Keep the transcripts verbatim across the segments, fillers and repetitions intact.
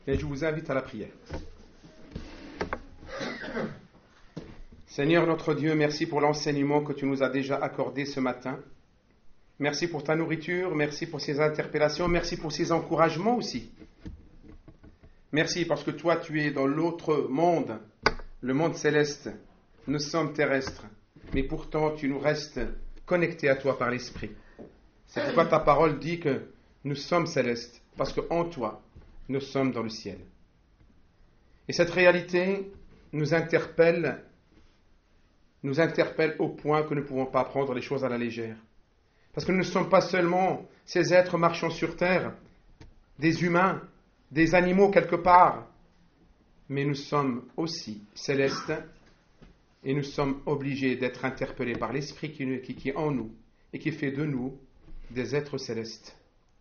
Et je vous invite à la prière. Seigneur notre Dieu, merci pour l'enseignement que tu nous as déjà accordé ce matin. Merci pour ta nourriture, merci pour ces interpellations, merci pour ces encouragements aussi. Merci parce que toi, tu es dans l'autre monde, le monde céleste. Nous sommes terrestres, mais pourtant tu nous restes connectés à toi par l'Esprit. C'est pourquoi ta parole dit que nous sommes célestes, parce qu'en toi, nous sommes dans le ciel. Et cette réalité nous interpelle, nous interpelle au point que nous ne pouvons pas prendre les choses à la légère. Parce que nous ne sommes pas seulement ces êtres marchant sur terre, des humains, des animaux quelque part, mais nous sommes aussi célestes et nous sommes obligés d'être interpellés par l'Esprit qui, qui, qui est en nous et qui fait de nous des êtres célestes.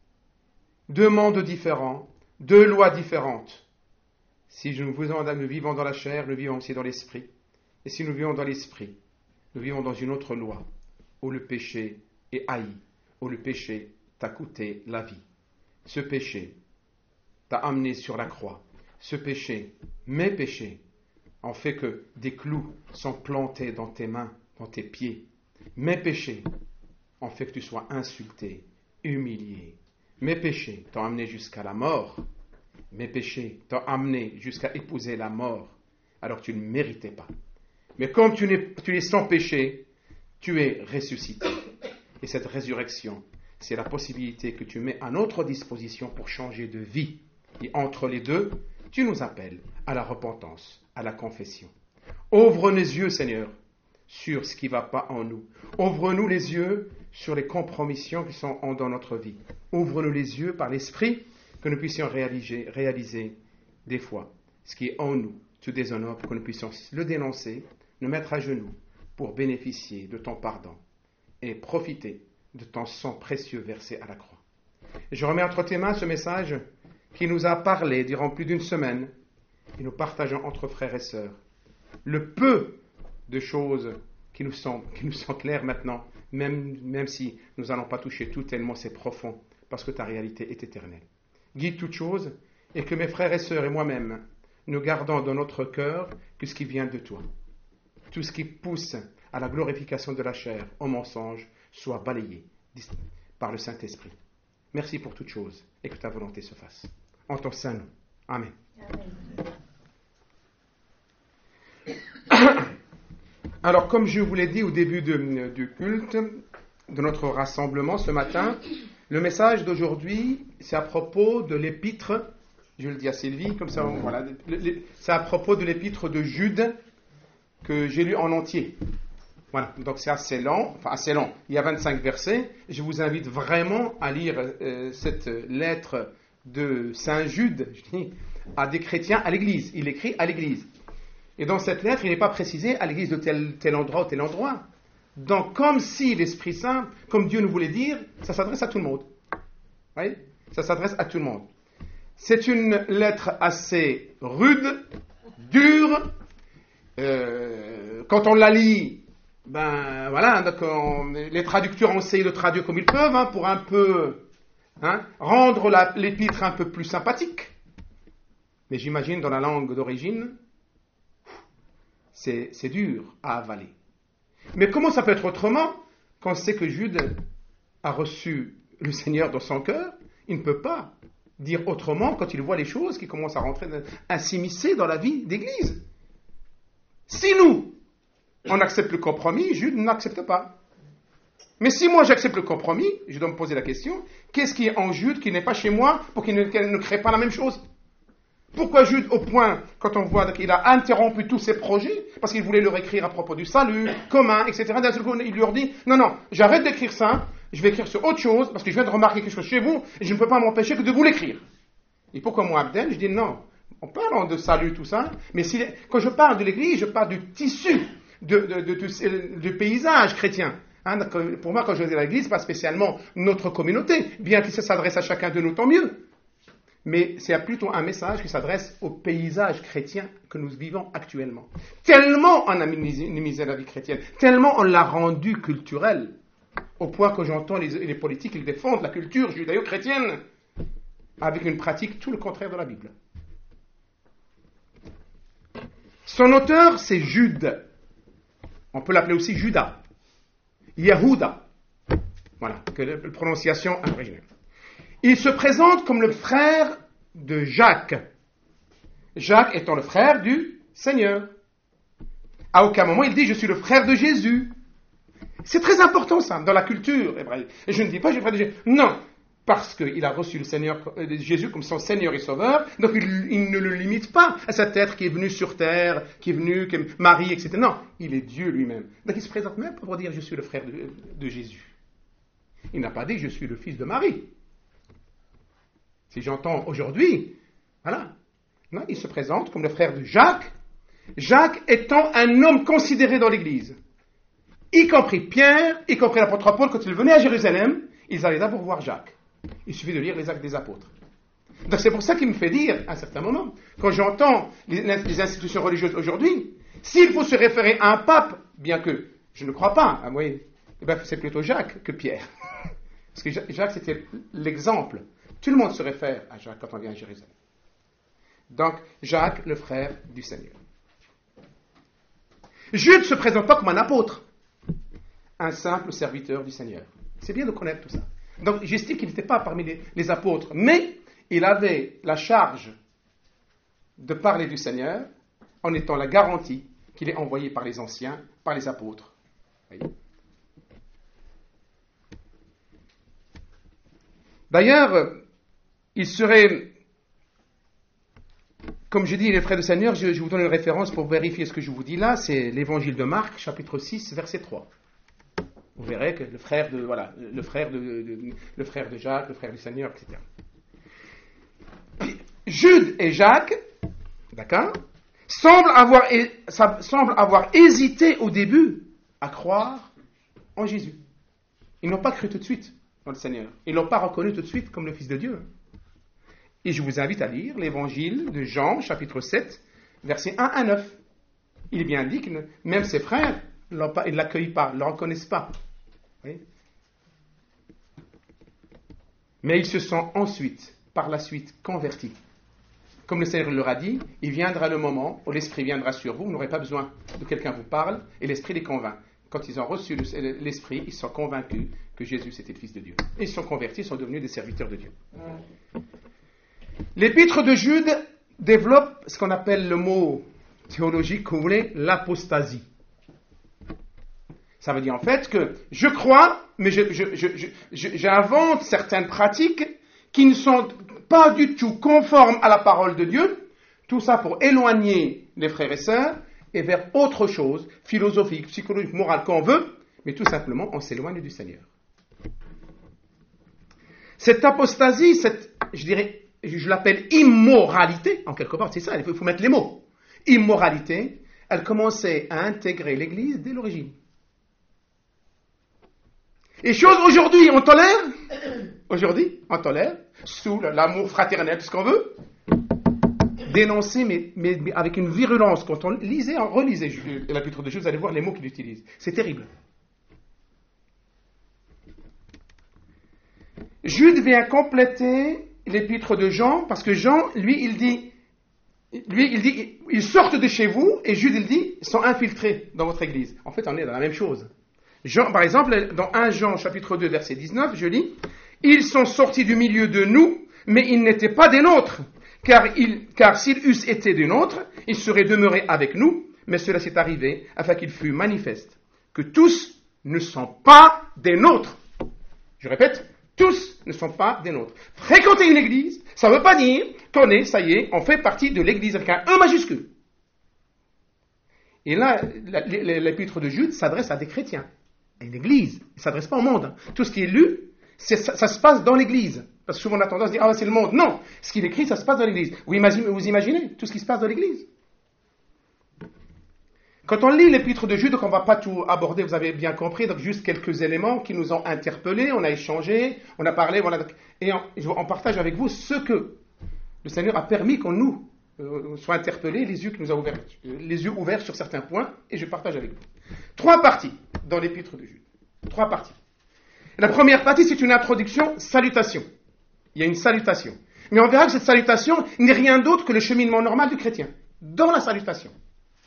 Deux mondes différents, deux lois différentes. Si nous vivons dans la chair, nous vivons aussi dans l'esprit. Et si nous vivons dans l'esprit, nous vivons dans une autre loi, où le péché est haï, où le péché t'a coûté la vie. Ce péché t'a amené sur la croix. Ce péché, mes péchés, en fait que des clous sont plantés dans tes mains, dans tes pieds. Mes péchés en fait que tu sois insulté, humilié. Mes péchés t'ont amené jusqu'à la mort. Mes péchés t'ont amené jusqu'à épouser la mort, alors que tu ne méritais pas. Mais comme tu, n'es, tu es sans péché, tu es ressuscité. Et cette résurrection, c'est la possibilité que tu mets à notre disposition pour changer de vie. Et entre les deux, tu nous appelles à la repentance, à la confession. Ouvre nos yeux, Seigneur, sur ce qui ne va pas en nous. Ouvre-nous les yeux sur les compromissions qui sont dans notre vie. Ouvre-nous les yeux par l'Esprit que nous puissions réaliser, réaliser des fois ce qui est en nous, tout déshonneur, pour que nous puissions le dénoncer, nous mettre à genoux pour bénéficier de ton pardon et profiter de ton sang précieux versé à la croix. Et je remets entre tes mains ce message qui nous a parlé durant plus d'une semaine et nous partageons entre frères et sœurs le peu de choses qui nous sont, qui nous sont claires maintenant, même, même si nous n'allons pas toucher tout tellement c'est profond, parce que ta réalité est éternelle. Guide toutes choses et que mes frères et sœurs et moi-même, nous gardons dans notre cœur que ce qui vient de toi. Tout ce qui pousse à la glorification de la chair, au mensonge, soit balayé par le Saint-Esprit. Merci pour toutes choses et que ta volonté se fasse. En ton Saint nom. Amen. Amen. Alors, comme je vous l'ai dit au début de, du culte, de notre rassemblement ce matin, le message d'aujourd'hui, c'est à propos de l'épître, je le dis à Sylvie, comme ça, voilà, c'est à propos de l'épître de Jude que j'ai lu en entier. Voilà, donc c'est assez long, enfin assez long, il y a vingt-cinq versets. Je vous invite vraiment à lire euh, cette lettre de Saint Jude, je dis, à des chrétiens à l'église. Il écrit à l'église. Et dans cette lettre, il n'est pas précisé à l'église de tel, tel endroit ou tel endroit. Donc, comme si l'Esprit Saint, comme Dieu nous voulait dire, ça s'adresse à tout le monde. Vous voyez ? Ça s'adresse à tout le monde. C'est une lettre assez rude, dure. Euh, quand on la lit, ben voilà, donc on, les traducteurs ont essayé de traduire comme ils peuvent, hein, pour un peu hein, rendre la, l'épître un peu plus sympathique. Mais j'imagine dans la langue d'origine, c'est, c'est dur à avaler. Mais comment ça peut être autrement quand on sait que Jude a reçu le Seigneur dans son cœur? Il ne peut pas dire autrement quand il voit les choses qui commencent à rentrer, à s'immiscer dans la vie d'église. Si nous, on accepte le compromis, Jude n'accepte pas. Mais si moi j'accepte le compromis, je dois me poser la question, qu'est-ce qui est en Jude qui n'est pas chez moi pour qu'il ne, qu'il ne crée pas la même chose? Pourquoi Jude, au point, quand on voit qu'il a interrompu tous ses projets, parce qu'il voulait leur écrire à propos du salut commun, et cetera, d'un seul coup, il leur dit, non, non, j'arrête d'écrire ça, je vais écrire sur autre chose, parce que je viens de remarquer quelque chose chez vous, et je ne peux pas m'empêcher que de vous l'écrire. Et pourquoi moi, Abdel, je dis non, on parle de salut, tout ça, mais si, quand je parle de l'église, je parle du tissu, de, de, de, de, du paysage chrétien. Hein, pour moi, quand je dis l'église, pas spécialement notre communauté, bien que ça s'adresse à chacun de nous, tant mieux. Mais c'est plutôt un message qui s'adresse au paysage chrétien que nous vivons actuellement. Tellement on a minimisé la vie chrétienne, tellement on l'a rendue culturelle, au point que j'entends les, les politiques, ils défendent la culture judéo-chrétienne, avec une pratique tout le contraire de la Bible. Son auteur, c'est Jude. On peut l'appeler aussi Judas. Yehuda. Voilà, que la prononciation originale. Il se présente comme le frère de Jacques. Jacques étant le frère du Seigneur. À aucun moment il dit « je suis le frère de Jésus ». C'est très important ça, dans la culture hébraïque. Et je ne dis pas « je suis le frère de Jésus ». Non, parce qu'il a reçu le Seigneur, euh, Jésus comme son Seigneur et Sauveur, donc il, il ne le limite pas à cet être qui est venu sur terre, qui est venu, qui est Marie, et cetera. Non, il est Dieu lui-même. Donc il se présente même pour dire « je suis le frère de, de Jésus ». Il n'a pas dit « je suis le fils de Marie ». Si j'entends aujourd'hui, voilà. Non, il se présente comme le frère de Jacques, Jacques étant un homme considéré dans l'Église, y compris Pierre, y compris l'apôtre Paul, quand ils venaient à Jérusalem, ils allaient d'abord voir Jacques. Il suffit de lire les actes des apôtres. Donc c'est pour ça qu'il me fait dire, à un certain moment, quand j'entends les, les institutions religieuses aujourd'hui, s'il faut se référer à un pape, bien que je ne crois pas, ah oui, eh ben, c'est plutôt Jacques que Pierre. Parce que Jacques, c'était l'exemple. Tout le monde se réfère à Jacques quand on vient à Jérusalem. Donc, Jacques, le frère du Seigneur. Jude ne se présente pas comme un apôtre, un simple serviteur du Seigneur. C'est bien de connaître tout ça. Donc, j'estime qu'il n'était pas parmi les, les apôtres, mais il avait la charge de parler du Seigneur en étant la garantie qu'il est envoyé par les anciens, par les apôtres. Voyez. D'ailleurs, il serait, comme je dis, les frères du Seigneur, je, je vous donne une référence pour vérifier ce que je vous dis là, c'est l'évangile de Marc, chapitre six, verset trois. Vous verrez que le frère de, voilà, le frère de, de, de, le frère de Jacques, le frère du Seigneur, et cetera. Puis, Jude et Jacques, d'accord, semblent avoir, semblent avoir hésité au début à croire en Jésus. Ils n'ont pas cru tout de suite dans le Seigneur. Ils ne l'ont pas reconnu tout de suite comme le Fils de Dieu. Et je vous invite à lire l'évangile de Jean, chapitre sept, versets un à neuf. Il est bien dit que même ses frères ils ne l'accueillent pas, ne le reconnaissent pas. Oui. Mais ils se sont ensuite, par la suite, convertis. Comme le Seigneur leur a dit, il viendra le moment où l'Esprit viendra sur vous, vous n'aurez pas besoin que quelqu'un vous parle, et l'Esprit les convainc. Quand ils ont reçu l'Esprit, ils sont convaincus que Jésus c'était le Fils de Dieu. Et ils sont convertis, ils sont devenus des serviteurs de Dieu. L'épître de Jude développe ce qu'on appelle le mot théologique, que vous voulez, l'apostasie. Ça veut dire en fait que je crois, mais je, je, je, je, je, j'invente certaines pratiques qui ne sont pas du tout conformes à la parole de Dieu, tout ça pour éloigner les frères et sœurs et vers autre chose, philosophique, psychologique, morale, qu'on veut, mais tout simplement on s'éloigne du Seigneur. Cette apostasie, cette, je dirais, je l'appelle immoralité, en quelque part, c'est ça, il faut, il faut mettre les mots. Immoralité, elle commençait à intégrer l'Église dès l'origine. Et chose aujourd'hui, on tolère, aujourd'hui, on tolère, sous l'amour fraternel, tout ce qu'on veut, dénoncer, mais, mais, mais avec une virulence. Quand on lisait, on relisait l'épître de Jude, vous allez voir les mots qu'il utilise. C'est terrible. Jude vient compléter l'épître de Jean, parce que Jean, lui, il dit, lui, il dit, ils sortent de chez vous, et Jude, il dit, ils sont infiltrés dans votre église. En fait, on est dans la même chose. Jean, par exemple, dans premier Jean, chapitre deux, verset dix-neuf, je lis, ils sont sortis du milieu de nous, mais ils n'étaient pas des nôtres, car, ils, car s'ils eussent été des nôtres, ils seraient demeurés avec nous, mais cela s'est arrivé afin qu'il fût manifeste que tous ne sont pas des nôtres. Je répète, tous ne sont pas des nôtres. Fréquenter une église, ça ne veut pas dire qu'on est, ça y est, on fait partie de l'église avec un E majuscule. Et là, l'épître de Jude s'adresse à des chrétiens, à une église. Il ne s'adresse pas au monde. Tout ce qui est lu, c'est, ça, ça se passe dans l'église. Parce que souvent on a tendance à dire, ah c'est le monde. Non, ce qu'il écrit, ça se passe dans l'église. Vous imaginez, vous imaginez tout ce qui se passe dans l'église. Quand on lit l'épître de Jude, donc on ne va pas tout aborder, vous avez bien compris, donc juste quelques éléments qui nous ont interpellés, on a échangé, on a parlé, voilà, et on, on partage avec vous ce que le Seigneur a permis qu'on nous euh, soit interpellés, les yeux qui nous a ouverts, les yeux ouverts sur certains points, et je partage avec vous. Trois parties dans l'épître de Jude. Trois parties. La première partie, c'est une introduction, salutation. Il y a une salutation. Mais on verra que cette salutation n'est rien d'autre que le cheminement normal du chrétien. Dans la salutation.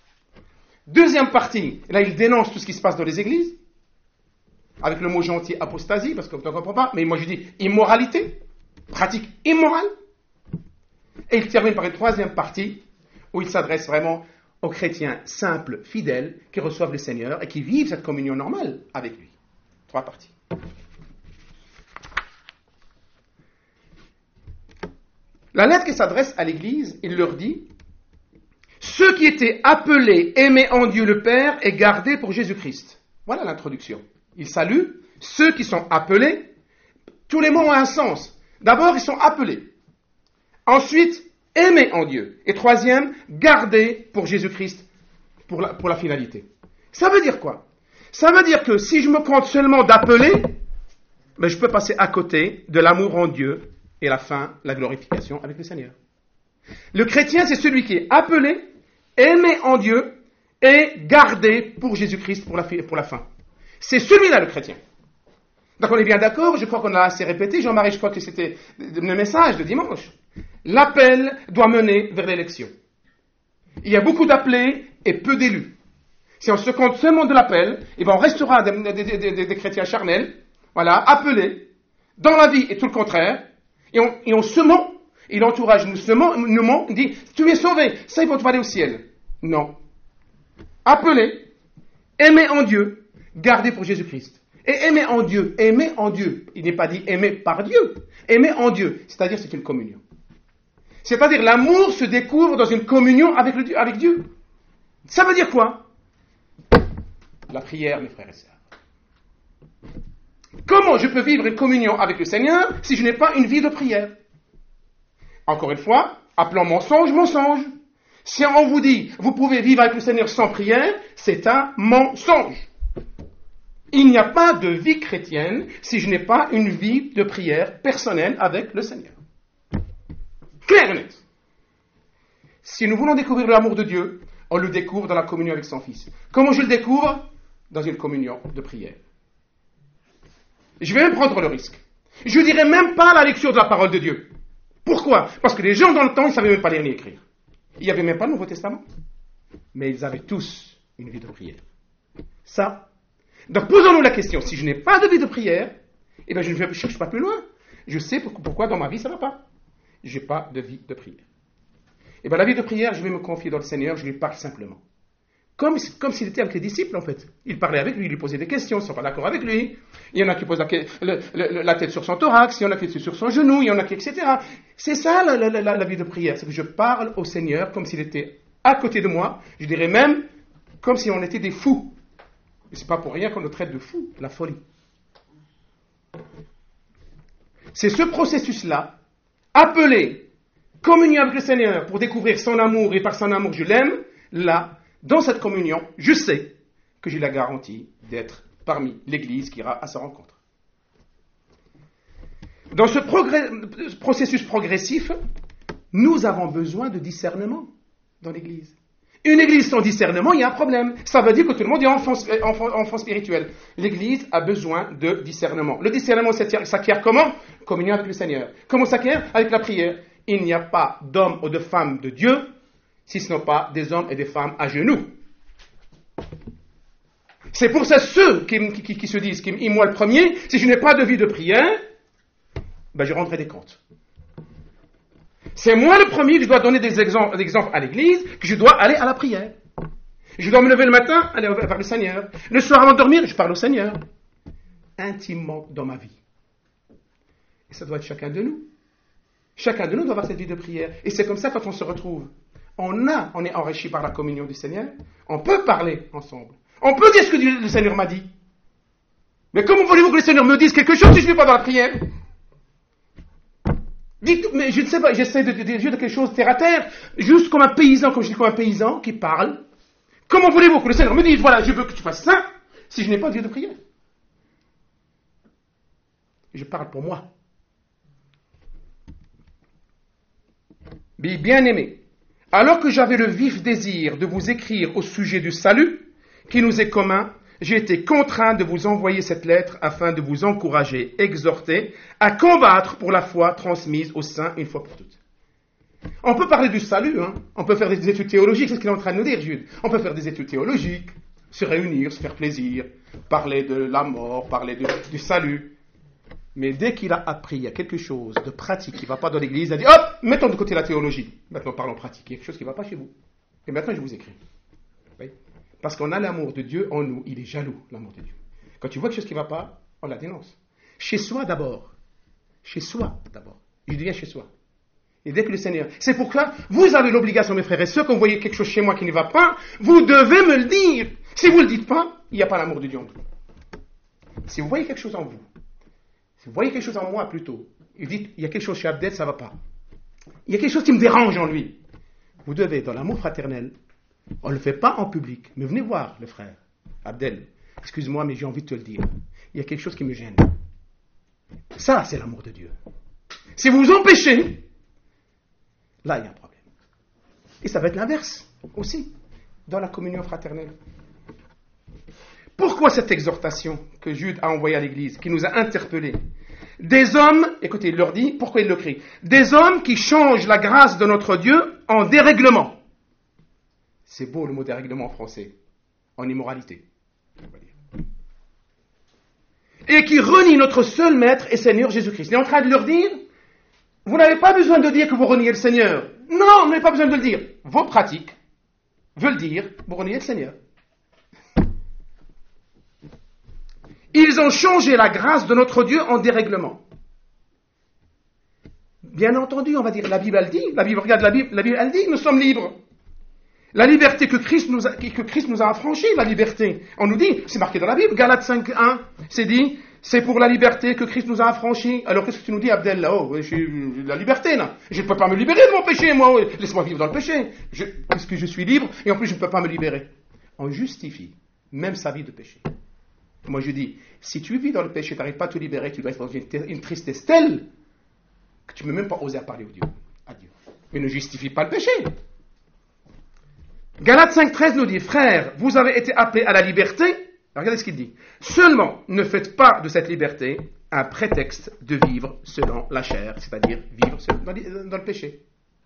Deuxième partie, là il dénonce tout ce qui se passe dans les églises, avec le mot gentil apostasie, parce qu'on ne comprend pas, mais moi je dis immoralité, pratique immorale. Et il termine par une troisième partie, où il s'adresse vraiment aux chrétiens simples, fidèles, qui reçoivent le Seigneur et qui vivent cette communion normale avec lui. Trois parties. La lettre qui s'adresse à l'Église, il leur dit « Ceux qui étaient appelés, aimés en Dieu le Père et gardés pour Jésus-Christ. » Voilà l'introduction. Il salue ceux qui sont appelés. Tous les mots ont un sens. D'abord, ils sont appelés. Ensuite, aimés en Dieu. Et troisième, gardés pour Jésus-Christ, pour la, pour la finalité. Ça veut dire quoi? Ça veut dire que si je me compte seulement d'appeler, ben je peux passer à côté de l'amour en Dieu et la fin, la glorification avec le Seigneur. Le chrétien, c'est celui qui est appelé, aimé en Dieu et gardé pour Jésus-Christ pour la, pour la fin. C'est celui-là le chrétien. Donc on est bien d'accord, je crois qu'on a assez répété, Jean-Marie, je crois que c'était le message de dimanche. L'appel doit mener vers l'élection. Il y a beaucoup d'appelés et peu d'élus. Si on se compte seulement de l'appel, eh ben on restera des, des, des, des, des chrétiens charnels, voilà, appelés, dans la vie et tout le contraire, et on, et on se ment, et l'entourage nous se ment, nous ment, dit, tu es sauvé, ça ils vont te aller au ciel. Non. Appelés, aimés en Dieu, gardés pour Jésus-Christ. Et aimer en Dieu, aimer en Dieu, il n'est pas dit aimer par Dieu, aimer en Dieu, c'est-à-dire c'est une communion. C'est-à-dire l'amour se découvre dans une communion avec, le, avec Dieu. Ça veut dire quoi? La prière, mes frères et sœurs. Comment je peux vivre une communion avec le Seigneur si je n'ai pas une vie de prière? Encore une fois, appelons mensonge, mensonge. Si on vous dit, vous pouvez vivre avec le Seigneur sans prière, c'est un mensonge. Il n'y a pas de vie chrétienne si je n'ai pas une vie de prière personnelle avec le Seigneur. Clair et net. Si nous voulons découvrir l'amour de Dieu, on le découvre dans la communion avec son Fils. Comment je le découvre? Dans une communion de prière. Je vais même prendre le risque. Je ne dirais même pas la lecture de la parole de Dieu. Pourquoi? Parce que les gens dans le temps, ils ne savaient même pas lire ni écrire. Il n'y avait même pas le Nouveau Testament. Mais ils avaient tous une vie de prière. Ça. Donc posons-nous la question. Si je n'ai pas de vie de prière, eh bien je ne cherche pas plus loin. Je sais pourquoi dans ma vie ça ne va pas. Je n'ai pas de vie de prière. Eh bien la vie de prière, je vais me confier dans le Seigneur, je lui parle simplement. Comme, comme s'il était avec les disciples, en fait. Il parlait avec lui, il lui posait des questions, ils ne sont pas d'accord avec lui. Il y en a qui posent la, le, le, la tête sur son thorax, il y en a qui sur son genou, il y en a qui, et cetera. C'est ça la, la, la, la vie de prière, c'est que je parle au Seigneur comme s'il était à côté de moi, je dirais même comme si on était des fous. Et ce n'est pas pour rien qu'on le traite de fou, la folie. C'est ce processus-là, appelé communion avec le Seigneur pour découvrir son amour et par son amour je l'aime, là, dans cette communion, je sais que j'ai la garantie d'être parmi l'Église qui ira à sa rencontre. Dans ce, progrès, ce processus progressif, nous avons besoin de discernement dans l'Église. Une Église sans discernement, il y a un problème. Ça veut dire que tout le monde est enfant, enfant, enfant spirituel. L'Église a besoin de discernement. Le discernement s'acquiert comment? Communion avec le Seigneur. Comment s'acquiert? Avec la prière. Il n'y a pas d'homme ou de femme de Dieu si ce n'est pas des hommes et des femmes à genoux. C'est pour ça ceux qui, qui, qui se disent, qui, moi le premier, si je n'ai pas de vie de prière, ben je rendrai des comptes. C'est moi le premier que je dois donner des exemples, des exemples à l'église, que je dois aller à la prière. Je dois me lever le matin, aller vers le Seigneur. Le soir avant de dormir, je parle au Seigneur. Intimement dans ma vie. Et ça doit être chacun de nous. Chacun de nous doit avoir cette vie de prière. Et c'est comme ça quand on se retrouve. On a, on est enrichi par la communion du Seigneur. On peut parler ensemble. On peut dire ce que le Seigneur m'a dit. Mais comment voulez-vous que le Seigneur me dise quelque chose si je ne vais pas dans la prière? Dites, mais je ne sais pas, j'essaie de, de, de dire quelque chose terre à terre, juste comme un paysan, comme je dis, comme un paysan qui parle. Comment voulez-vous que le Seigneur me dise, voilà, je veux que tu fasses ça, si je n'ai pas de vie de prière? Je parle pour moi. Bien-aimés, alors que j'avais le vif désir de vous écrire au sujet du salut, qui nous est commun, j'ai été contraint de vous envoyer cette lettre afin de vous encourager, exhorter, à combattre pour la foi transmise aux saints une fois pour toutes. On peut parler du salut, hein. On peut faire des études théologiques, c'est ce qu'il est en train de nous dire, Jude. On peut faire des études théologiques, se réunir, se faire plaisir, parler de la mort, parler de, du salut. Mais dès qu'il a appris, il y a quelque chose de pratique qui ne va pas dans l'église, il a dit, hop, mettons de côté la théologie. Maintenant, parlons pratique. Il y a quelque chose qui ne va pas chez vous. Et maintenant, je vous écris. Oui. Parce qu'on a l'amour de Dieu en nous. Il est jaloux, l'amour de Dieu. Quand tu vois quelque chose qui ne va pas, on la dénonce. Chez soi d'abord. Chez soi d'abord. Je dis bien chez soi. Et dès que le Seigneur... C'est pourquoi vous avez l'obligation, mes frères et sœurs, quand vous voyez quelque chose chez moi qui ne va pas, vous devez me le dire. Si vous ne le dites pas, il n'y a pas l'amour de Dieu en vous. Si vous voyez quelque chose en vous, si vous voyez quelque chose en moi plutôt, et vous dites, il y a quelque chose chez Abdel, ça ne va pas. Il y a quelque chose qui me dérange en lui. Vous devez, dans l'amour fraternel, on ne le fait pas en public, mais venez voir le frère. Abdel, excuse-moi, mais j'ai envie de te le dire. Il y a quelque chose qui me gêne. Ça, c'est l'amour de Dieu. Si vous vous empêchez, là, il y a un problème. Et ça va être l'inverse aussi, dans la communion fraternelle. Pourquoi cette exhortation que Jude a envoyée à l'Église, qui nous a interpellés? Des hommes, écoutez, il leur dit, pourquoi il le crie? Des hommes qui changent la grâce de notre Dieu en dérèglement. C'est beau le mot dérèglement en français. En immoralité. On va dire. Et qui renient notre seul Maître et Seigneur Jésus-Christ. Il est en train de leur dire, vous n'avez pas besoin de dire que vous reniez le Seigneur. Non, vous n'avez pas besoin de le dire. Vos pratiques veulent dire, vous reniez le Seigneur. Ils ont changé la grâce de notre Dieu en dérèglement. Bien entendu, on va dire, la Bible, elle dit, la Bible, regarde la Bible, la Bible, elle dit, nous sommes libres. La liberté que Christ nous a, que Christ nous a affranchie, la liberté. On nous dit, c'est marqué dans la Bible, Galates cinq un, c'est dit, c'est pour la liberté que Christ nous a affranchis. Alors qu'est-ce que tu nous dis, Abdel, là, oh, j'ai la liberté, là. Je ne peux pas me libérer de mon péché, moi. Laisse-moi vivre dans le péché. Je, puisque je suis libre, et en plus je ne peux pas me libérer. On justifie même sa vie de péché. Moi je dis, si tu vis dans le péché, tu n'arrives pas à te libérer, tu dois être dans une, une tristesse telle que tu ne peux même pas oser parler au Dieu, à Dieu. Mais ne justifie pas le péché. Galates cinq treize nous dit, frères, vous avez été appelés à la liberté. Regardez ce qu'il dit. Seulement, ne faites pas de cette liberté un prétexte de vivre selon la chair, c'est-à-dire vivre dans le péché.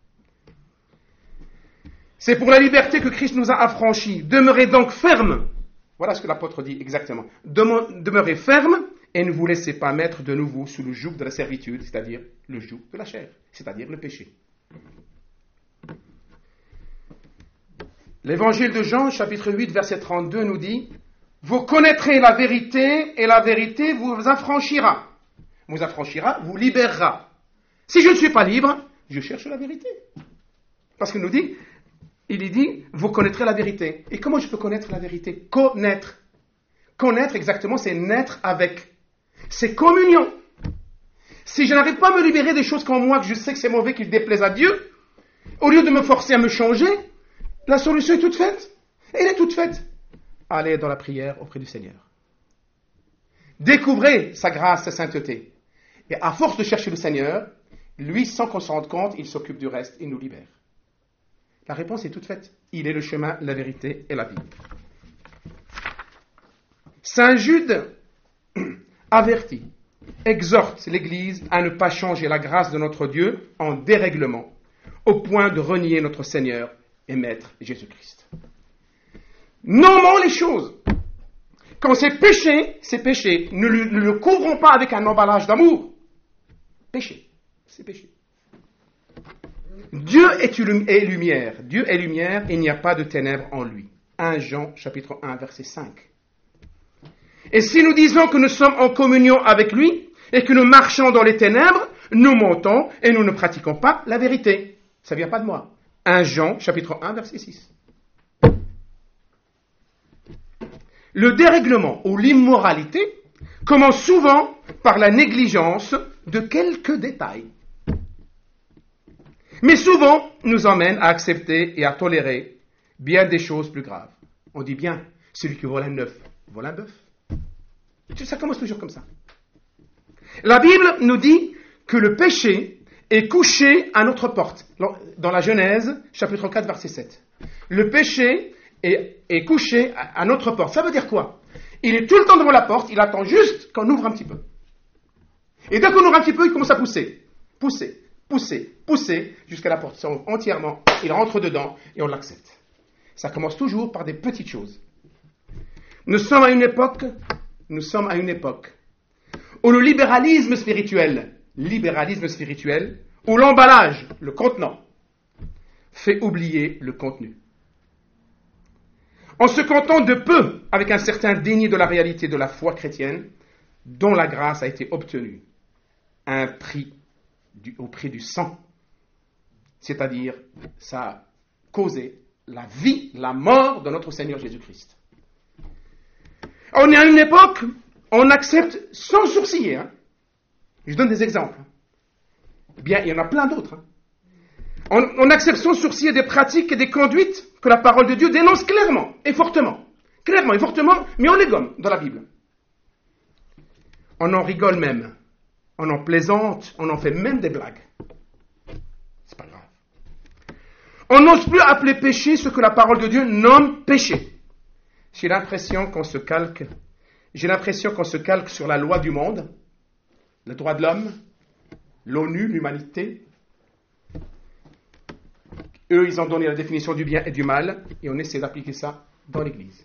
C'est pour la liberté que Christ nous a affranchis. Demeurez donc fermes. Voilà ce que l'apôtre dit exactement. Demeurez fermes et ne vous laissez pas mettre de nouveau sous le joug de la servitude, c'est-à-dire le joug de la chair, c'est-à-dire le péché. L'évangile de Jean, chapitre huit, verset trente-deux, nous dit « Vous connaîtrez la vérité, et la vérité vous affranchira. Vous affranchira, vous libérera. Si je ne suis pas libre, je cherche la vérité. » Parce qu'il nous dit, il dit « Vous connaîtrez la vérité. » Et comment je peux connaître la vérité? Connaître. Connaître, exactement, c'est naître avec. C'est communion. Si je n'arrive pas à me libérer des choses qu'en moi, que je sais que c'est mauvais, qui déplaisent à Dieu, au lieu de me forcer à me changer, la solution est toute faite. Elle est toute faite. Allez dans la prière auprès du Seigneur. Découvrez sa grâce, sa sainteté. Et à force de chercher le Seigneur, lui, sans qu'on s'en rende compte, il s'occupe du reste, il nous libère. La réponse est toute faite. Il est le chemin, la vérité et la vie. Saint Jude avertit, exhorte l'Église à ne pas changer la grâce de notre Dieu en dérèglement, au point de renier notre Seigneur et Maître Jésus-Christ. Nommons les choses. Quand c'est péché, c'est péché. Ne le, ne le couvrons pas avec un emballage d'amour. Péché, c'est péché. Dieu est, est lumière. Dieu est lumière et il n'y a pas de ténèbres en lui. premier Jean, chapitre un, verset cinq. Et si nous disons que nous sommes en communion avec lui et que nous marchons dans les ténèbres, nous mentons et nous ne pratiquons pas la vérité. Ça ne vient pas de moi. premier Jean, chapitre un, verset six. Le dérèglement ou l'immoralité commence souvent par la négligence de quelques détails. Mais souvent nous emmène à accepter et à tolérer bien des choses plus graves. On dit bien, celui qui vole un œuf, vole un bœuf. Ça commence toujours comme ça. La Bible nous dit que le péché est couché à notre porte. Dans la Genèse, chapitre quatre, verset sept. Le péché est, est couché à, à notre porte. Ça veut dire quoi? Il est tout le temps devant la porte, il attend juste qu'on ouvre un petit peu. Et dès qu'on ouvre un petit peu, il commence à pousser. Pousser. pousser, pousser, jusqu'à la porte s'ouvre entièrement, il rentre dedans et on l'accepte. Ça commence toujours par des petites choses. Nous sommes à une époque, nous sommes à une époque où le libéralisme spirituel, libéralisme spirituel, où l'emballage, le contenant, fait oublier le contenu. On se contente de peu avec un certain déni de la réalité de la foi chrétienne dont la grâce a été obtenue à un prix du, au prix du sang. C'est-à-dire, ça a causé la vie, la mort de notre Seigneur Jésus-Christ. On est à une époque, on accepte sans sourciller. Hein. Je donne des exemples. Bien, il y en a plein d'autres. Hein. On, on accepte sans sourciller des pratiques et des conduites que la parole de Dieu dénonce clairement et fortement. Clairement et fortement, mais on les gomme dans la Bible. On en rigole même. On en plaisante, on en fait même des blagues. C'est pas grave. On n'ose plus appeler péché ce que la parole de Dieu nomme péché. J'ai l'impression qu'on se calque, j'ai l'impression qu'on se calque sur la loi du monde, le droit de l'homme, l'ONU, l'humanité. Eux, ils ont donné la définition du bien et du mal, et on essaie d'appliquer ça dans l'Église.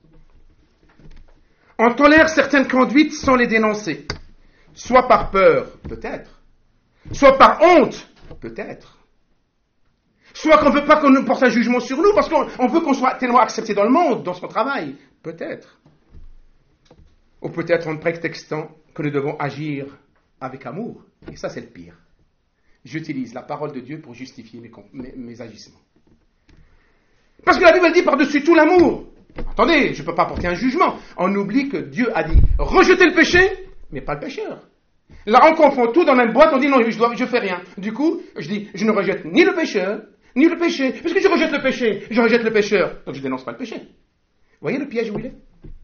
On tolère certaines conduites sans les dénoncer, soit par peur, peut-être, soit par honte, peut-être, soit qu'on ne veut pas qu'on nous porte un jugement sur nous, parce qu'on on veut qu'on soit tellement accepté dans le monde, dans son travail, peut-être. Ou peut-être en prétextant que nous devons agir avec amour, et ça c'est le pire. J'utilise la parole de Dieu pour justifier mes, mes, mes agissements. Parce que la Bible dit par-dessus tout l'amour. Attendez, je ne peux pas porter un jugement. On oublie que Dieu a dit rejetez le péché, mais pas le pécheur. Là, on confond tout dans la même boîte, on dit non, je ne fais rien. Du coup, je dis je ne rejette ni le pécheur, ni le péché. Puisque je rejette le péché, je rejette le pécheur. Donc je ne dénonce pas le péché. Vous voyez le piège où il est ?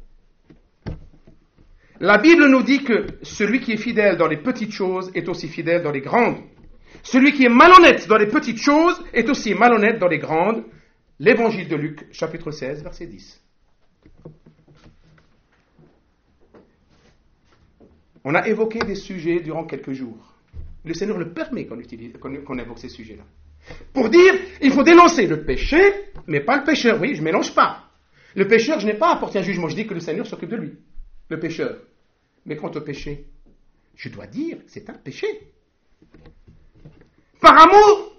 La Bible nous dit que celui qui est fidèle dans les petites choses est aussi fidèle dans les grandes. Celui qui est malhonnête dans les petites choses est aussi malhonnête dans les grandes. L'évangile de Luc, chapitre seize, verset dix. On a évoqué des sujets durant quelques jours. Le Seigneur le permet qu'on, utilise, qu'on, qu'on évoque ces sujets-là. Pour dire, il faut dénoncer le péché, mais pas le pécheur. Oui, je ne mélange pas. Le pécheur, je n'ai pas à apporter un jugement. Je dis que le Seigneur s'occupe de lui, le pécheur. Mais quant au péché, je dois dire, c'est un péché. Par amour,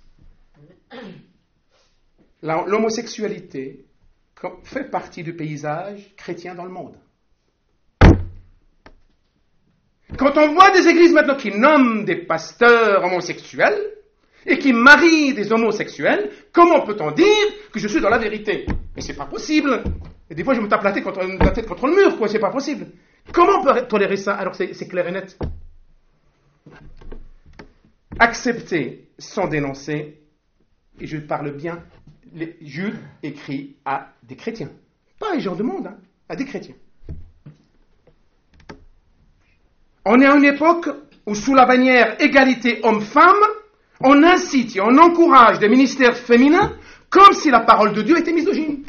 la, l'homosexualité fait partie du paysage chrétien dans le monde. Quand on voit des églises maintenant qui nomment des pasteurs homosexuels et qui marient des homosexuels, comment peut-on dire que je suis dans la vérité ? Mais c'est pas possible. Et des fois, je me tape la tête contre, la tête contre le mur, quoi. C'est pas possible. Comment on peut tolérer ça alors que c'est, c'est clair et net ? Accepter sans dénoncer, et je parle bien, les, Jude écrit à des chrétiens, pas les gens du monde, hein, à des chrétiens. On est à une époque où, sous la bannière égalité homme-femme, on incite et on encourage des ministères féminins comme si la parole de Dieu était misogyne.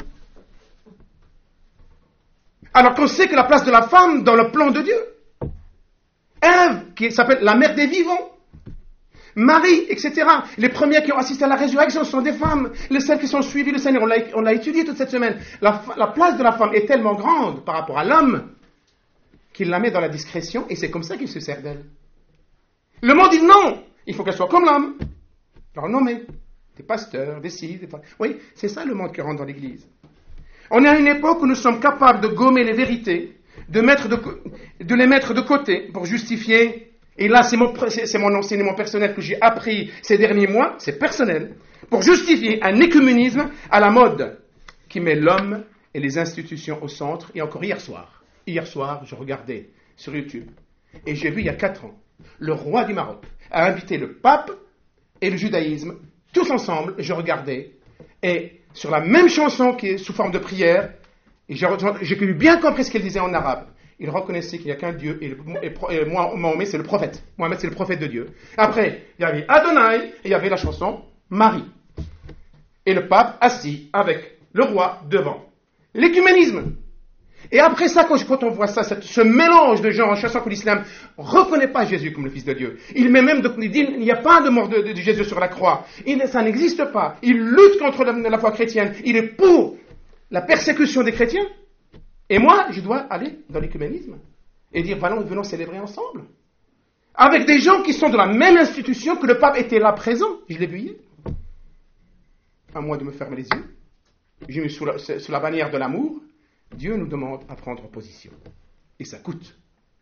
Alors qu'on sait que la place de la femme dans le plan de Dieu, Ève, qui s'appelle la mère des vivants, Marie, et cetera. Les premières qui ont assisté à la résurrection sont des femmes. Les celles qui sont suivies le Seigneur, on l'a, on l'a étudié toute cette semaine. La, la place de la femme est tellement grande par rapport à l'homme qu'il la met dans la discrétion et c'est comme ça qu'il se sert d'elle. Le monde dit non, il faut qu'elle soit comme l'homme. Alors nommer des pasteurs, des ci, des... Oui, c'est ça le monde qui rentre dans l'Église. On est à une époque où nous sommes capables de gommer les vérités, de, mettre de, de les mettre de côté pour justifier. Et là, c'est mon, c'est mon enseignement personnel que j'ai appris ces derniers mois, c'est personnel, pour justifier un écuménisme à la mode qui met l'homme et les institutions au centre. Et encore hier soir, hier soir, je regardais sur YouTube et j'ai vu il y a quatre ans, le roi du Maroc a invité le pape et le judaïsme, tous ensemble, je regardais, et sur la même chanson qui est sous forme de prière, et j'ai, j'ai bien compris ce qu'elle disait en arabe. Il reconnaissait qu'il n'y a qu'un Dieu, et, et, et moi, Mahomet, c'est le prophète. Mohamed, c'est le prophète de Dieu. Après, il y avait Adonai, et il y avait la chanson Marie. Et le pape assis avec le roi devant. L'écuménisme. Et après ça, quand, quand on voit ça, cette, ce mélange de gens en chassant que l'islam ne reconnaît pas Jésus comme le Fils de Dieu. Il met même, de, il dit, il n'y a pas de mort de, de, de Jésus sur la croix. Il, ça n'existe pas. Il lutte contre la, la foi chrétienne. Il est pour la persécution des chrétiens. Et moi, je dois aller dans l'écuménisme et dire, voilà, venons célébrer ensemble. Avec des gens qui sont de la même institution que le pape était là présent. Je l'ai vu hier. À moi de me fermer les yeux. J'ai mis sous la, sous la bannière de l'amour. Dieu nous demande à prendre position. Et ça coûte.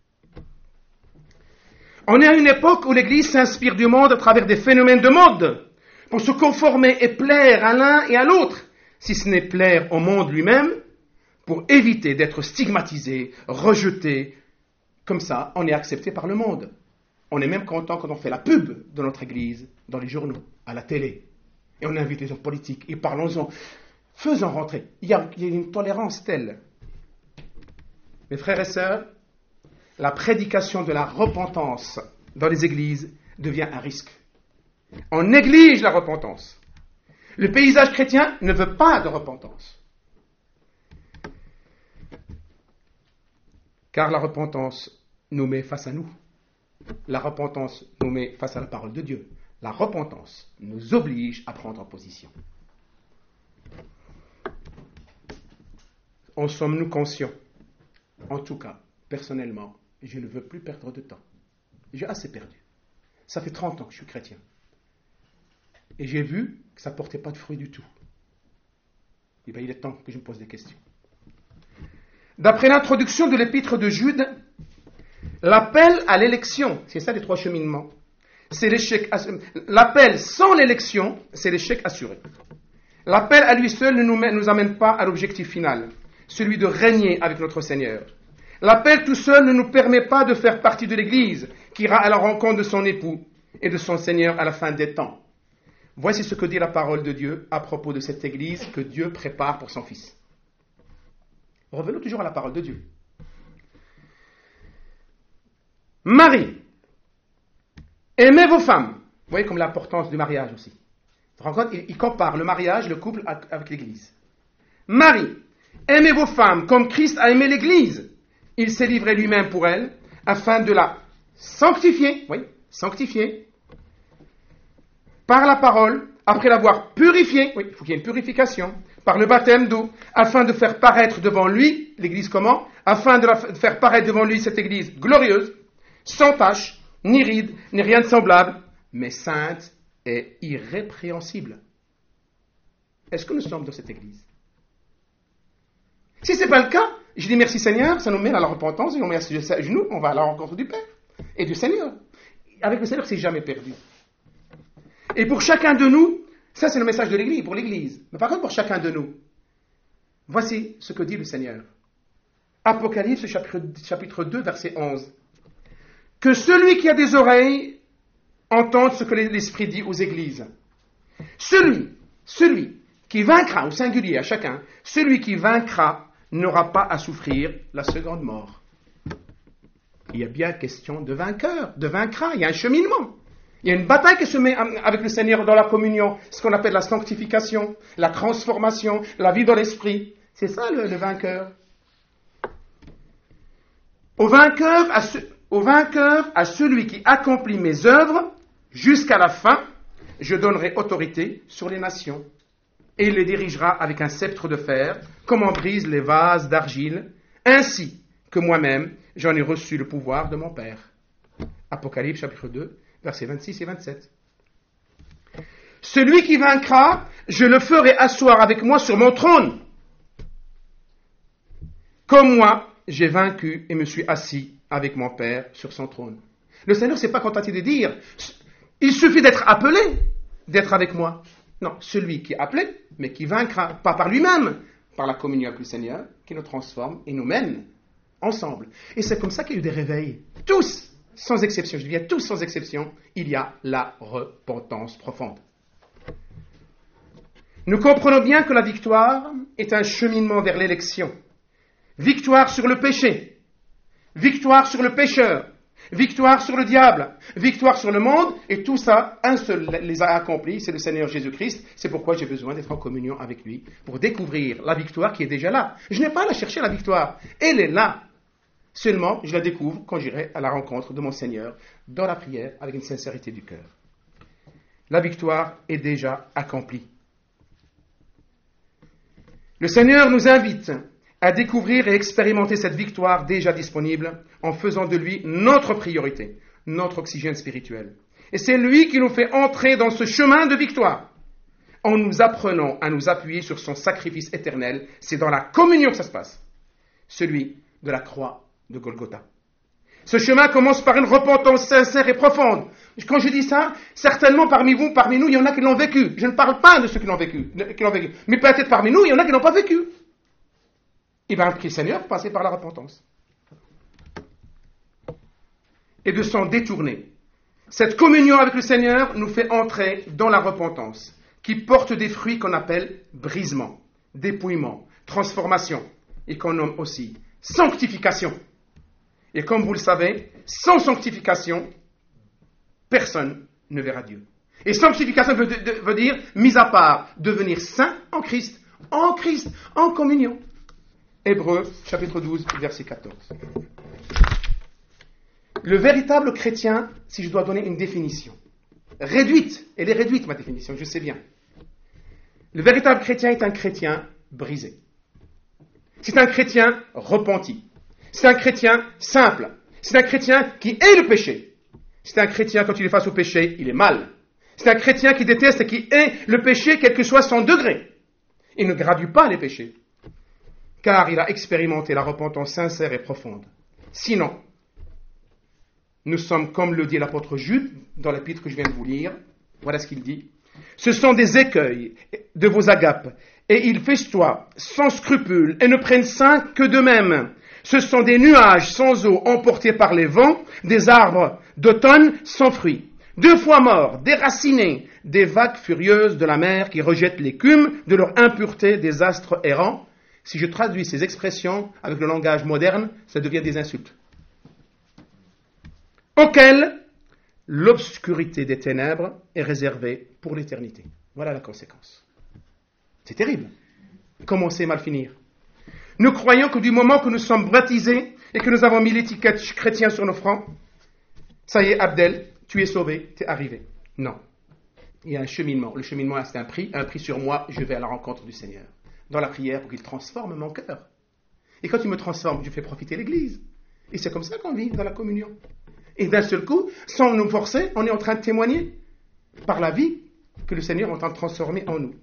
On est à une époque où l'Église s'inspire du monde à travers des phénomènes de mode, pour se conformer et plaire à l'un et à l'autre, si ce n'est plaire au monde lui-même, pour éviter d'être stigmatisé, rejeté. Comme ça, on est accepté par le monde. On est même content quand on fait la pub de notre Église dans les journaux, à la télé. Et on invite les hommes politiques et parlons-en. Faisons rentrer. Il y, a, il y a une tolérance telle. Mes frères et sœurs, la prédication de la repentance dans les églises devient un risque. On néglige la repentance. Le paysage chrétien ne veut pas de repentance. Car la repentance nous met face à nous. La repentance nous met face à la parole de Dieu. La repentance nous oblige à prendre position. En sommes-nous conscients? En tout cas, personnellement, je ne veux plus perdre de temps. J'ai assez perdu. Ça fait trente ans que je suis chrétien. Et j'ai vu que ça ne portait pas de fruits du tout. Et bien, il est temps que je me pose des questions. D'après l'introduction de l'épître de Jude, l'appel à l'élection, c'est ça les trois cheminements, c'est l'échec. L'appel sans l'élection, c'est l'échec assuré. L'appel à lui seul ne nous, met, nous amène pas à l'objectif final, celui de régner avec notre Seigneur. L'appel tout seul ne nous permet pas de faire partie de l'Église qui ira à la rencontre de son époux et de son Seigneur à la fin des temps. Voici ce que dit la parole de Dieu à propos de cette Église que Dieu prépare pour son Fils. Revenons toujours à la parole de Dieu. Marie, aimez vos femmes. Vous voyez comme l'importance du mariage aussi. Vous vous rendez compte, il, il compare le mariage, le couple avec l'Église. Marie, aimez vos femmes comme Christ a aimé l'Église. Il s'est livré lui-même pour elle, afin de la sanctifier, oui, sanctifier, par la parole, après l'avoir purifiée, oui, il faut qu'il y ait une purification, par le baptême d'eau, afin de faire paraître devant lui, l'Église comment? Afin de, la, de faire paraître devant lui cette Église glorieuse, sans tache, ni ride, ni rien de semblable, mais sainte et irrépréhensible. Est-ce que nous sommes dans cette Église? Si ce n'est pas le cas, je dis merci Seigneur, ça nous mène à la repentance, et on met à genoux, on va à la rencontre du Père et du Seigneur. Avec le Seigneur, c'est jamais perdu. Et pour chacun de nous, ça c'est le message de l'Église, pour l'Église. Mais par contre, pour chacun de nous, voici ce que dit le Seigneur. Apocalypse, chapitre, chapitre deux, verset onze. Que celui qui a des oreilles entende ce que l'Esprit dit aux églises. Celui, celui qui vaincra, au singulier à chacun, celui qui vaincra n'aura pas à souffrir la seconde mort. Il y a bien question de vainqueur, de vaincra, il y a un cheminement. Il y a une bataille qui se met avec le Seigneur dans la communion, ce qu'on appelle la sanctification, la transformation, la vie dans l'esprit. C'est ça le, le vainqueur. Au vainqueur, à ce, au vainqueur, à celui qui accomplit mes œuvres, jusqu'à la fin, je donnerai autorité sur les nations. Et il les dirigera avec un sceptre de fer, comme on brise les vases d'argile, ainsi que moi-même, j'en ai reçu le pouvoir de mon Père. Apocalypse chapitre deux, versets vingt-six et vingt-sept. Celui qui vaincra, je le ferai asseoir avec moi sur mon trône. Comme moi, j'ai vaincu et me suis assis avec mon Père sur son trône. Le Seigneur ne s'est pas contenté de dire, il suffit d'être appelé, d'être avec moi. Non, celui qui est appelé, mais qui vaincra, pas par lui-même, par la communion avec le Seigneur, qui nous transforme et nous mène ensemble. Et c'est comme ça qu'il y a eu des réveils. Tous, sans exception, je dis bien tous sans exception, il y a la repentance profonde. Nous comprenons bien que la victoire est un cheminement vers l'élection. Victoire sur le péché, victoire sur le pécheur, victoire sur le diable, victoire sur le monde, et tout ça, un seul les a accomplis, c'est le Seigneur Jésus-Christ. C'est pourquoi j'ai besoin d'être en communion avec lui, pour découvrir la victoire qui est déjà là. Je n'ai pas à la chercher, la victoire. Elle est là. Seulement, je la découvre quand j'irai à la rencontre de mon Seigneur, dans la prière, avec une sincérité du cœur. La victoire est déjà accomplie. Le Seigneur nous invite à découvrir et expérimenter cette victoire déjà disponible en faisant de lui notre priorité, notre oxygène spirituel. Et c'est lui qui nous fait entrer dans ce chemin de victoire en nous apprenant à nous appuyer sur son sacrifice éternel. C'est dans la communion que ça se passe, celui de la croix de Golgotha. Ce chemin commence par une repentance sincère et profonde. Quand je dis ça, certainement parmi vous, parmi nous, il y en a qui l'ont vécu. Je ne parle pas de ceux qui l'ont vécu, qui l'ont vécu. Mais peut-être parmi nous, il y en a qui n'ont pas vécu. Eh bien, prie le Seigneur, passez par la repentance. Et de s'en détourner. Cette communion avec le Seigneur nous fait entrer dans la repentance, qui porte des fruits qu'on appelle brisement, dépouillement, transformation, et qu'on nomme aussi sanctification. Et comme vous le savez, sans sanctification, personne ne verra Dieu. Et sanctification veut, de, veut dire, mis à part, devenir saint en Christ, en Christ, en communion. Hébreux, chapitre douze, verset quatorze. Le véritable chrétien, si je dois donner une définition, réduite, elle est réduite ma définition, je sais bien. Le véritable chrétien est un chrétien brisé. C'est un chrétien repenti. C'est un chrétien simple. C'est un chrétien qui hait le péché. C'est un chrétien, quand il est face au péché, il est mal. C'est un chrétien qui déteste et qui hait le péché, quel que soit son degré. Il ne gradue pas les péchés, car il a expérimenté la repentance sincère et profonde. Sinon, nous sommes, comme le dit l'apôtre Jude, dans l'épître que je viens de vous lire, voilà ce qu'il dit. Ce sont des écueils de vos agapes, et ils festoient sans scrupule, et ne prennent soin que d'eux-mêmes. Ce sont des nuages sans eau emportés par les vents, des arbres d'automne sans fruits. Deux fois morts, déracinés, des vagues furieuses de la mer qui rejettent l'écume de leur impureté, des astres errants. Si je traduis ces expressions avec le langage moderne, ça devient des insultes. Auxquelles l'obscurité des ténèbres est réservée pour l'éternité. Voilà la conséquence. C'est terrible. Comment c'est mal finir? Nous croyons que du moment que nous sommes baptisés et que nous avons mis l'étiquette chrétien sur nos fronts, ça y est, Abdel, tu es sauvé, tu es arrivé. Non. Il y a un cheminement. Le cheminement, c'est un prix. Un prix sur moi, je vais à la rencontre du Seigneur. Dans la prière, pour qu'il transforme mon cœur. Et quand il me transforme, je fais profiter l'Église. Et c'est comme ça qu'on vit dans la communion. Et d'un seul coup, sans nous forcer, on est en train de témoigner par la vie que le Seigneur est en train de transformer en nous.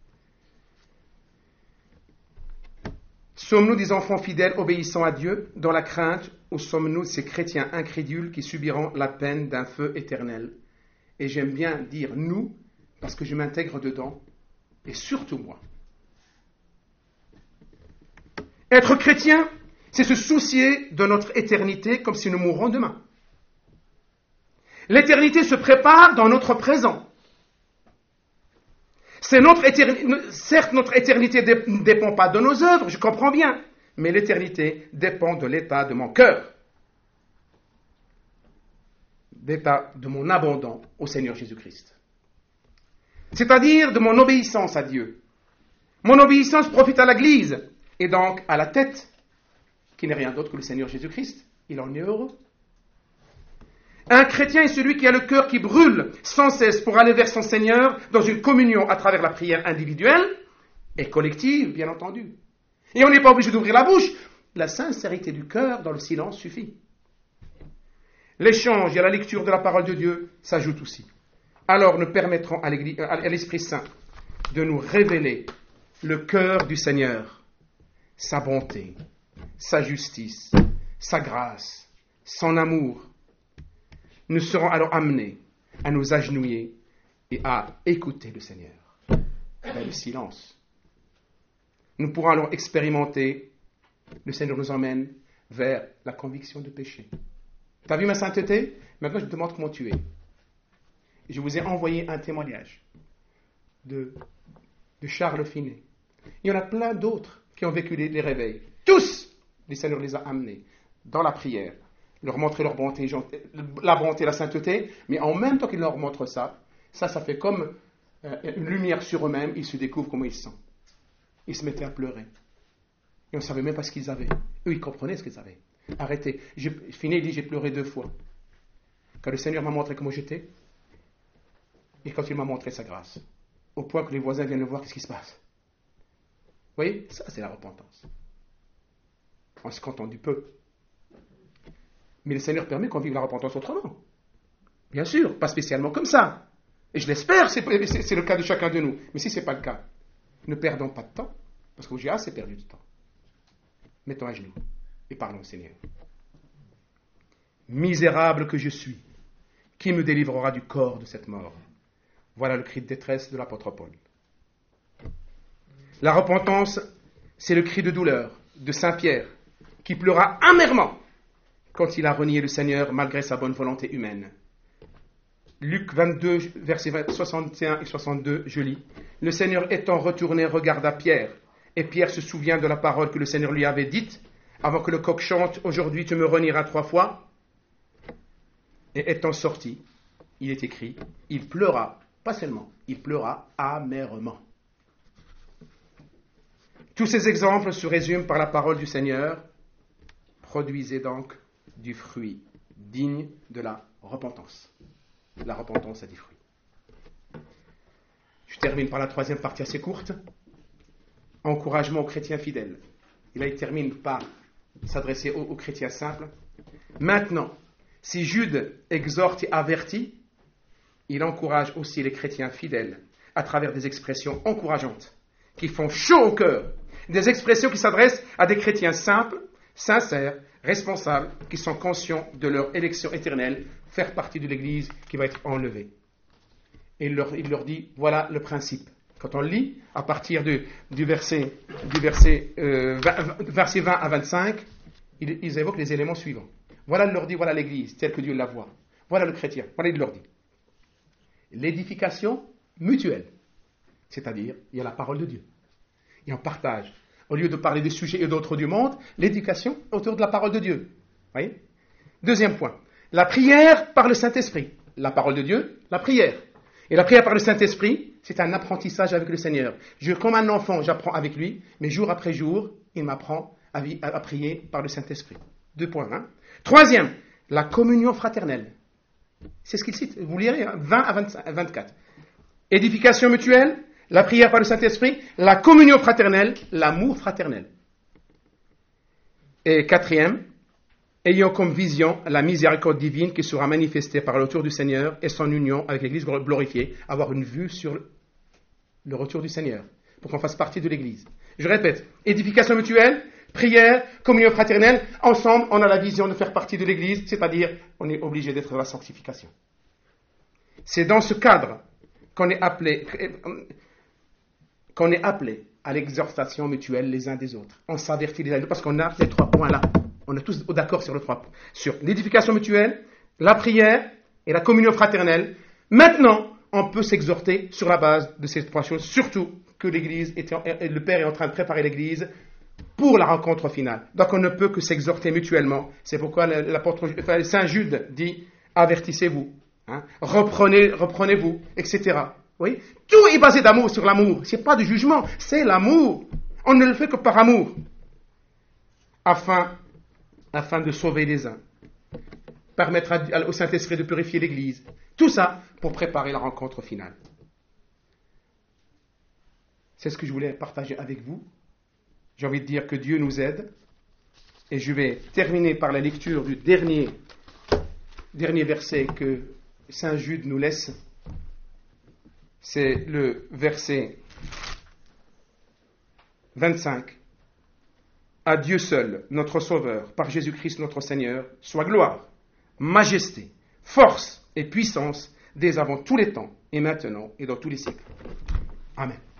Sommes-nous des enfants fidèles obéissant à Dieu dans la crainte, ou sommes-nous ces chrétiens incrédules qui subiront la peine d'un feu éternel? Et j'aime bien dire nous, parce que je m'intègre dedans, et surtout moi. Être chrétien, c'est se soucier de notre éternité comme si nous mourrons demain. L'éternité se prépare dans notre présent. C'est notre éternité, certes, notre éternité ne dépend pas de nos œuvres, je comprends bien, mais l'éternité dépend de l'état de mon cœur, d'état de mon abandon au Seigneur Jésus-Christ. C'est-à-dire de mon obéissance à Dieu. Mon obéissance profite à l'Église, et donc à la tête, qui n'est rien d'autre que le Seigneur Jésus-Christ. Il en est heureux. Un chrétien est celui qui a le cœur qui brûle sans cesse pour aller vers son Seigneur dans une communion à travers la prière individuelle et collective, bien entendu. Et on n'est pas obligé d'ouvrir la bouche. La sincérité du cœur dans le silence suffit. L'échange et la lecture de la parole de Dieu s'ajoutent aussi. Alors nous permettrons à l'Esprit Saint de nous révéler le cœur du Seigneur, sa bonté, sa justice, sa grâce, son amour. Nous serons alors amenés à nous agenouiller et à écouter le Seigneur dans le silence. Nous pourrons alors expérimenter, le Seigneur nous emmène vers la conviction de péché. Tu as vu ma sainteté? Maintenant je te demande comment tu es. Je vous ai envoyé un témoignage de, de Charles Finet. Il y en a plein d'autres qui ont vécu les, les réveils. Tous, le Seigneur les a amenés dans la prière, leur montrer leur bonté, la bonté, la sainteté, mais en même temps qu'ils leur montrent ça, ça, ça fait comme euh, une lumière sur eux-mêmes, ils se découvrent comment ils sont. Ils se mettaient à pleurer. Et on ne savait même pas ce qu'ils avaient. Eux, ils comprenaient ce qu'ils avaient. Arrêtez. J'ai fini, il dit, j'ai pleuré deux fois. Quand le Seigneur m'a montré comment j'étais, et quand il m'a montré sa grâce. Au point que les voisins viennent le voir, qu'est-ce qui se passe? Vous voyez, ça c'est la repentance. On se contente du peu. Mais le Seigneur permet qu'on vive la repentance autrement. Bien sûr, pas spécialement comme ça. Et je l'espère, c'est, c'est, c'est le cas de chacun de nous. Mais si ce n'est pas le cas, ne perdons pas de temps, parce que j'ai assez perdu de temps. Mettons à genoux et parlons au Seigneur. Misérable que je suis, qui me délivrera du corps de cette mort? Voilà le cri de détresse de l'apôtre Paul. La repentance, c'est le cri de douleur de Saint Pierre, qui pleura amèrement quand il a renié le Seigneur malgré sa bonne volonté humaine. Luc vingt-deux, versets soixante et un et soixante-deux, je lis. Le Seigneur étant retourné regarda Pierre, et Pierre se souvient de la parole que le Seigneur lui avait dite, avant que le coq chante, aujourd'hui tu me renieras trois fois. Et étant sorti, il est écrit, il pleura, pas seulement, il pleura amèrement. Tous ces exemples se résument par la parole du Seigneur. Produisez donc du fruit digne de la repentance. La repentance a des fruits. Je termine par la troisième partie assez courte. Encouragement aux chrétiens fidèles. Et là, il termine par s'adresser aux, aux chrétiens simples. Maintenant, si Jude exhorte et avertit, il encourage aussi les chrétiens fidèles à travers des expressions encourageantes qui font chaud au cœur. Des expressions qui s'adressent à des chrétiens simples, sincères, responsables, qui sont conscients de leur élection éternelle, faire partie de l'Église qui va être enlevée. Et il leur, il leur dit, voilà le principe. Quand on lit, à partir de, du verset, du verset, euh, vingt, verset vingt à vingt-cinq, ils, ils évoquent les éléments suivants. Voilà, il leur dit, voilà l'Église, telle que Dieu la voit. Voilà le chrétien. Voilà, il leur dit. L'édification mutuelle. C'est-à-dire, il y a la parole de Dieu. Et on partage. Au lieu de parler des sujets et d'autres du monde, l'éducation autour de la parole de Dieu. Voyez ? Deuxième point. La prière par le Saint-Esprit. La parole de Dieu, la prière. Et la prière par le Saint-Esprit, c'est un apprentissage avec le Seigneur. Je, comme un enfant, j'apprends avec lui, mais jour après jour, il m'apprend à, à, à prier par le Saint-Esprit. Deux points. Hein. Troisième, la communion fraternelle. C'est ce qu'il cite. Vous lirez, hein, vingt à vingt-quatre. Édification mutuelle, la prière par le Saint-Esprit, la communion fraternelle, l'amour fraternel. Et quatrième, ayant comme vision la miséricorde divine qui sera manifestée par le retour du Seigneur et son union avec l'Église glorifiée, avoir une vue sur le retour du Seigneur, pour qu'on fasse partie de l'Église. Je répète, édification mutuelle, prière, communion fraternelle, ensemble, on a la vision de faire partie de l'Église, c'est-à-dire, on est obligé d'être dans la sanctification. C'est dans ce cadre qu'on est appelé, qu'on est appelé à l'exhortation mutuelle les uns des autres. On s'avertit les uns des autres parce qu'on a les trois points là. On est tous d'accord sur les trois points. Sur l'édification mutuelle, la prière et la communion fraternelle. Maintenant, on peut s'exhorter sur la base de ces trois choses, surtout que l'Église, était, le Père est en train de préparer l'Église pour la rencontre finale. Donc on ne peut que s'exhorter mutuellement. C'est pourquoi l'apôtre, enfin, Saint Jude dit, avertissez-vous, hein, reprenez, reprenez-vous, et cetera. Oui, tout est basé d'amour sur l'amour. C'est pas du jugement, c'est l'amour. On ne le fait que par amour, afin, afin de sauver les uns, permettre à, au Saint-Esprit de purifier l'Église. Tout ça pour préparer la rencontre finale. C'est ce que je voulais partager avec vous. J'ai envie de dire que Dieu nous aide. Et je vais terminer par la lecture du dernier, dernier verset que Saint Jude nous laisse. C'est le verset vingt-cinq. À Dieu seul, notre Sauveur, par Jésus-Christ notre Seigneur, soit gloire, majesté, force et puissance dès avant tous les temps, et maintenant et dans tous les siècles. Amen.